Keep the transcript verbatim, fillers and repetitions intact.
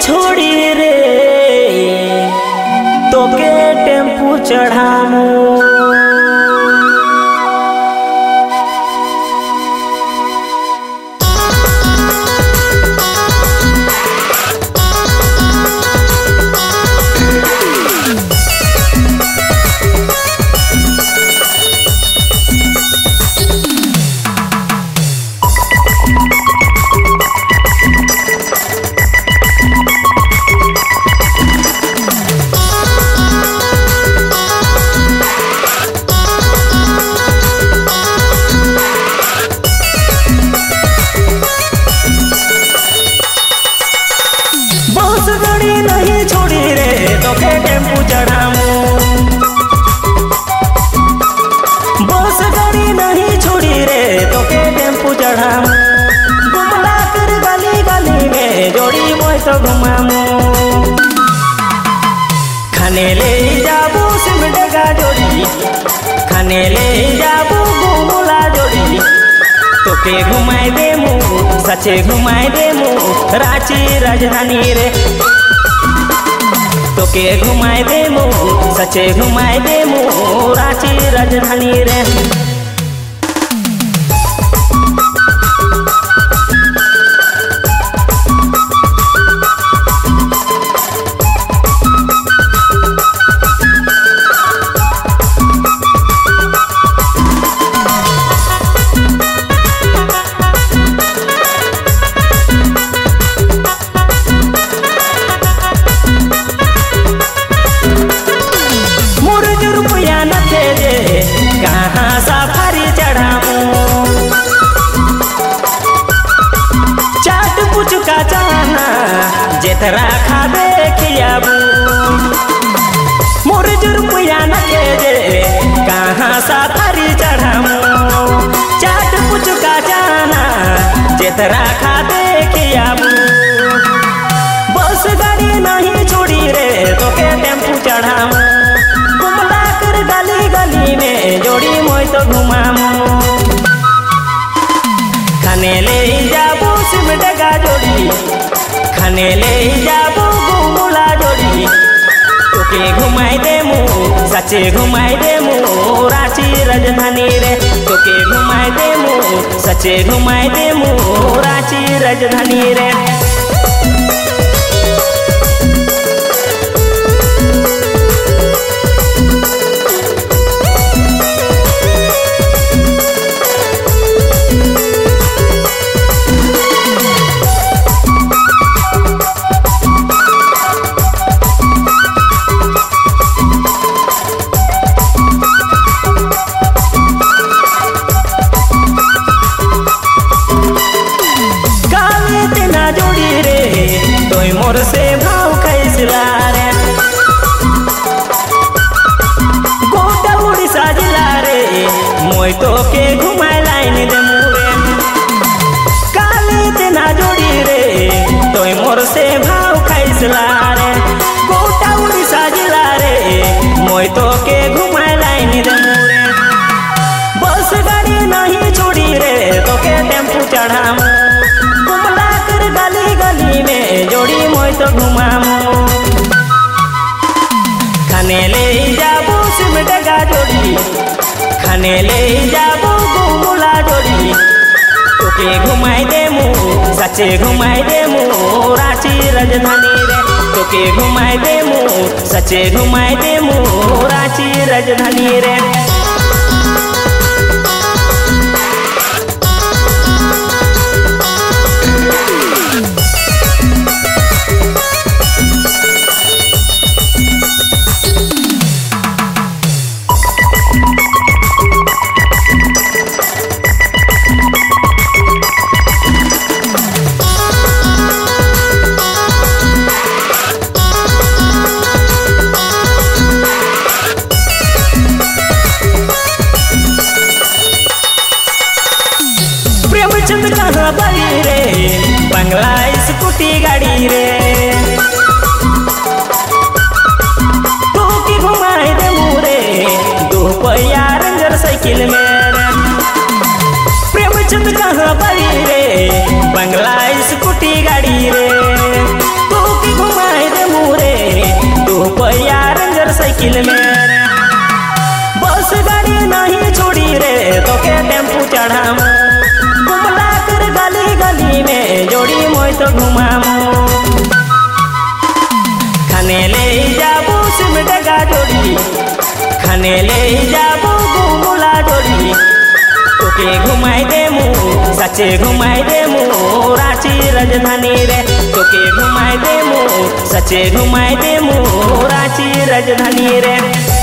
छोड़ी रे तो के टेम्पू चढ़ामू। नहीं छोड़ी रे तो के टेम्पू चढ़ामू। बस गाड़ी नहीं छोड़ी रे तो के टेम्पू चढ़ामू। घुमला कर गली गली में जोड़ी मोय तो घुमामू। खाने ले जाबू सिमटगा जोड़ी, खाने ले जाबू घुमला जोड़ी। तो के घुमाई देमू सचे घुमाई देमू रांची राजधानी रे। तो के घुमाई देमू सचे घुमाई देमू रांची राजधानी रे। कहाँ सफारी चढ़ामू। चाट पुचका चाना जेतरा खाबे खियाबू। मोर रुपया न के जे कहाँ सफारी चढ़ामू। चाट पुचका चाना जेतरा खाबे खियाबू। बस गाड़ी नहीं छोड़ी रे तो के टेम्पू चढ़ामू। गली गली में जोड़ी मोय तो घुमामू। खाने ले जाबू सिमटगा जोड़ी, खाने ले जाबू घुमला जोड़ी। तो के घुमाई देमू सचे घुमाई देमू रांची राजधानी रे। तो के घुमाई देमू सचे घुमाई देमू रांची राजधानी रे। मोर से भाव कैसला रे गोटा उड़ीसा जिला रे। मोय तो के घुमाए लाइन दे मुरे काली तेना जोड़ी रे। तो मोर से भाव कैसला रे गोटा उड़ीसा जिला रे। मोय तो के घुमाए लाइन दे मुरे। बस गाड़ी नहीं छोड़ी रे तो के टेम्पू चढ़ामू। घुमला कर गली गली में जोड़ी मोय तो घुमामू। खाने ले जाबू सिमटगा जोड़ी, खाने ले जाबू घुमला जोड़ी। तो के घुमाई देमू सचे घुमाई देमू रांची राजधानी रे। तो के घुमाई देमू सचे घुमाई देमू रांची राजधानी रे। कहाँ बड़ी रे बंगला स्कूटी गाड़ी रे। तू की घुमाई दे मुरे दो पहिया रेंजर साइकिल में रे। प्रेमचंद कहाँ बड़ी रे बंगला स्कूटी गाड़ी रे। तू की चढ़ामू घुमला कर गली गली में जोड़ी मोय तो घुमामू खाने ले जाबू सिमटगा जोड़ी खाने ले जाबू घुमुला जोड़ी तोके घुमाई देमू सचे घुमाई देमू रांची राजधानी रे तोके घुमाई देमू सचे घुमाई देमू रांची राजधानी रे।